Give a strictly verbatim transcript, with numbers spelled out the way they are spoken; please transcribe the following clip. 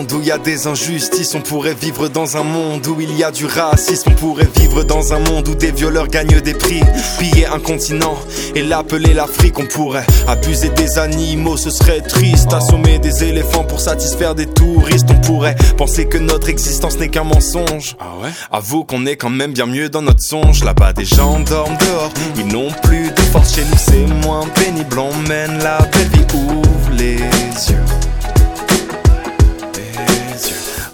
Où il y a des injustices, on pourrait vivre dans un monde où il y a du racisme. On pourrait vivre dans un monde où des violeurs gagnent des prix. Piller un continent et l'appeler l'Afrique. On pourrait abuser des animaux, ce serait triste. Assommer des éléphants pour satisfaire des touristes. On pourrait penser que notre existence n'est qu'un mensonge. Ah ouais? Avoue qu'on est quand même bien mieux dans notre songe. Là-bas des gens dorment dehors, ils n'ont plus de force. Chez nous c'est moins pénible, on mène la belle vie. Ouvre les yeux.